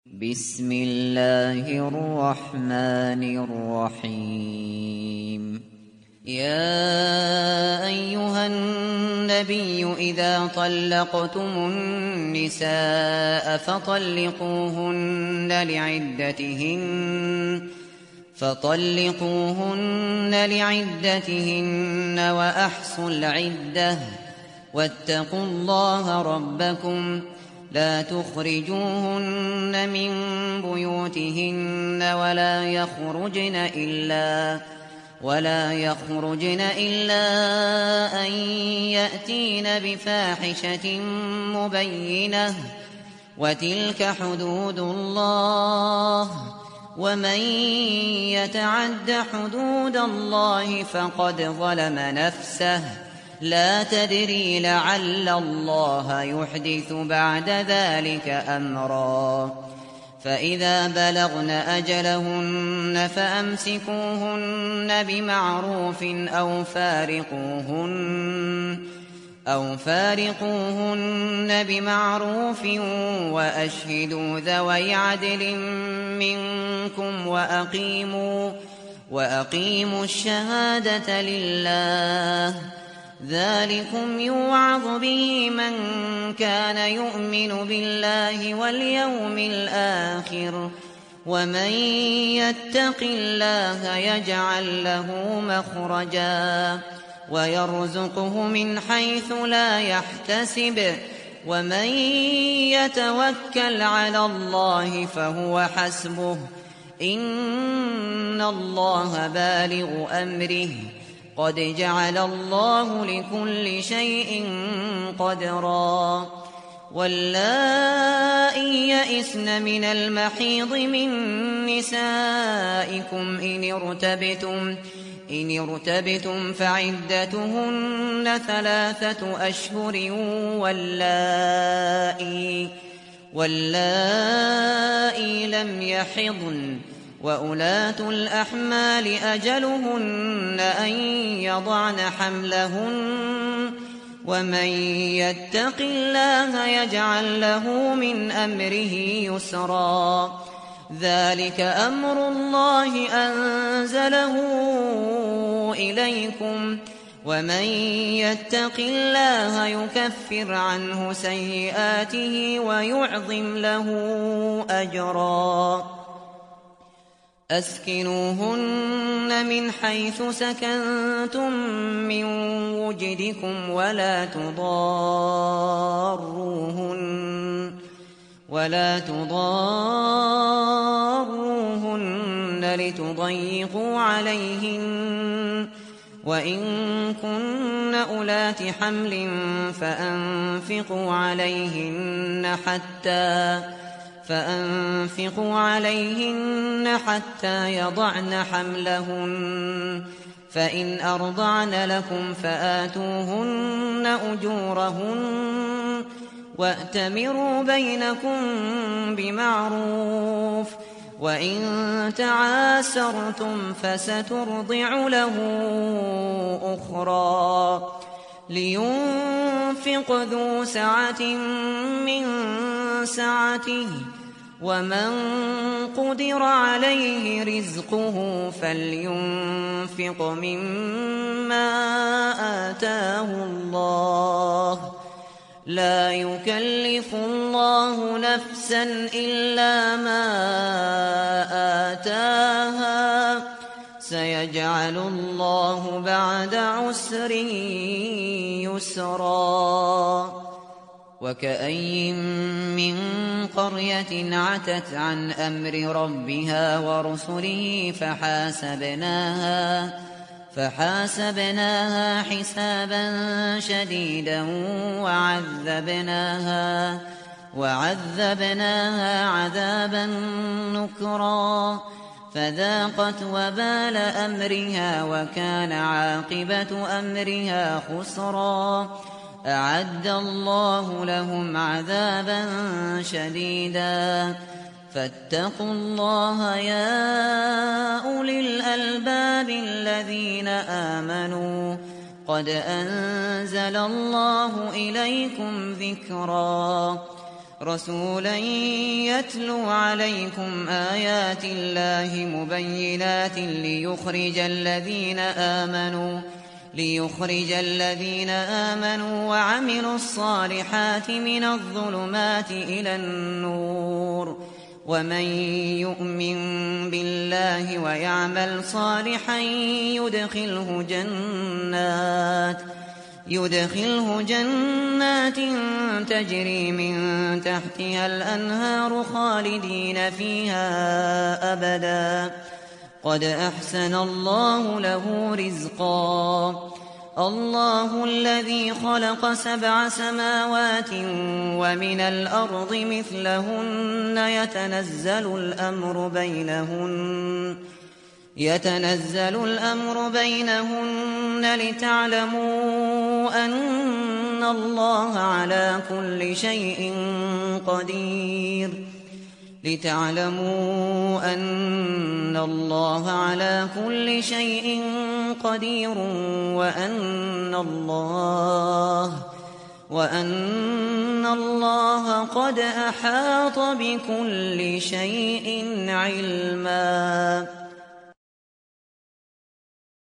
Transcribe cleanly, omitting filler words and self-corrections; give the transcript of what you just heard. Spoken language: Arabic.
بسم الله الرحمن الرحيم. يا أيها النبي إذا طلقتم النساء فطلقوهن لعدتهن وأحصوا العدة واتقوا الله ربكم لا تخرجوهن من بيوتهن ولا يخرجن إلا أن يأتين بفاحشة مبينة وتلك حدود الله ومن يتعد حدود الله فقد ظلم نفسه لا تدري لعل الله يحدث بعد ذلك أمرا. فإذا بلغن أجلهن فأمسكوهن بمعروف أو فارقوهن بمعروف وأشهدوا ذوي عدل منكم وأقيموا الشهادة لله ذلكم يوعظ به من كان يؤمن بالله واليوم الآخر ومن يتق الله يجعل له مخرجا ويرزقه من حيث لا يحتسب ومن يتوكل على الله فهو حسبه إن الله بالغ أمره قد جعل الله لكل شيء قدرا. واللائي يئسن من المحيض من نسائكم إن ارتبتم فعدتهن 3 أشهر واللائي لم يحضن وأولاة الأحمال أجلهن أن يضعن حملهن ومن يتق الله يجعل له من أمره يسرا. ذلك أمر الله أنزله إليكم ومن يتق الله يكفر عنه سيئاته ويعظم له أجرا. أسكنوهن من حيث سكنتم من وجدكم ولا تضاروهن لتضيقوا عليهن وإن كن أولات حمل فأنفقوا عليهن حتى يضعن حملهن فإن أرضعن لكم فآتوهن أجورهن وأتمروا بينكم بمعروف وإن تعاسرتم فسترضع له أخرى. لينفق ذو سعة من سعته ومن قدر عليه رزقه فلينفق مما آتاه الله لا يكلف الله نفسا إلا ما آتاها سيجعل الله بعد عسر يسرا. وكأين من قرية عتت عن أمر ربها ورسله فحاسبناها حسابا شديدا وعذبناها عذابا نكرا فذاقت وبال أمرها وكان عاقبة أمرها خسرا. أعد الله لهم عذابا شديدا فاتقوا الله يا أولي الألباب الذين آمنوا قد أنزل الله إليكم ذكرا. رسولا يتلو عليكم آيات الله مبينات ليخرج الذين آمنوا وعملوا الصالحات من الظلمات إلى النور، ومن يؤمن بالله ويعمل صالحا يدخله جنات تجري من تحتها الأنهار خالدين فيها أبدا، قد أحسن الله له رزقا. الله الذي خلق 7 سماوات ومن الأرض مثلهن يتنزل الأمر بينهن لتعلموا أن الله على كل شيء قدير وأن الله قد أحاط بكل شيء علما.